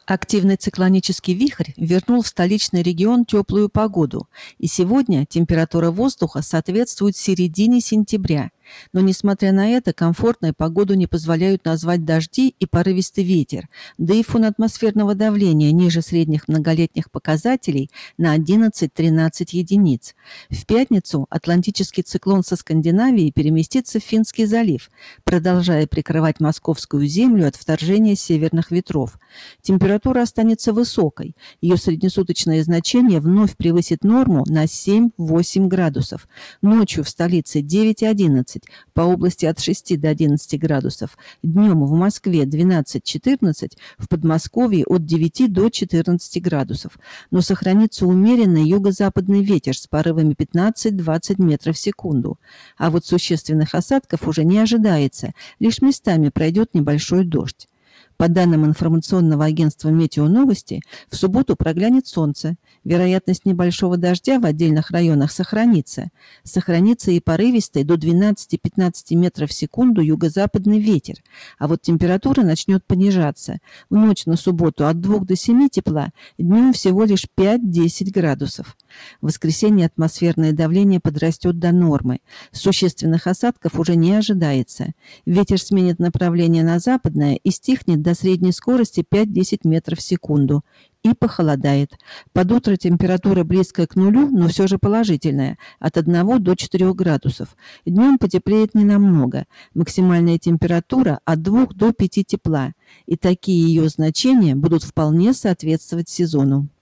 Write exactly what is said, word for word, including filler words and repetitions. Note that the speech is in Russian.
Активный циклонический вихрь вернул в столичный регион теплую погоду, и сегодня температура воздуха соответствует середине сентября. Но, несмотря на это, комфортной погоду не позволяют назвать дожди и порывистый ветер, да и фон атмосферного давления ниже средних многолетних показателей на одиннадцать-тринадцать единиц. В пятницу атлантический циклон со Скандинавии переместится в Финский залив, продолжая прикрывать московскую землю от вторжения северных ветров. Температура останется высокой, ее среднесуточное значение вновь превысит норму на семь-восемь градусов. Ночью в столице девять-одиннадцать, по области от шести до одиннадцати градусов, днем в Москве двенадцать-четырнадцать, в Подмосковье от девяти до четырнадцати градусов. Но сохранится умеренный юго-западный ветер с порывами пятнадцать-двадцать метров в секунду. А вот существенных осадков уже не ожидается, лишь местами пройдет небольшой дождь. По данным информационного агентства «Метеоновости», в субботу проглянет солнце. Вероятность небольшого дождя в отдельных районах сохранится. Сохранится и порывистый до двенадцати-пятнадцати метров в секунду юго-западный ветер. А вот температура начнет понижаться. В ночь на субботу от двух до семи тепла, днем всего лишь пять-десять градусов. В воскресенье атмосферное давление подрастет до нормы. Существенных осадков уже не ожидается. Ветер сменит направление на западное и стихнет до средней скорости пять-десять метров в секунду. И похолодает. Под утро температура близкая к нулю, но все же положительная, от одного до четырёх градусов. Днем потеплеет ненамного. Максимальная температура от двух до пяти тепла. И такие ее значения будут вполне соответствовать сезону.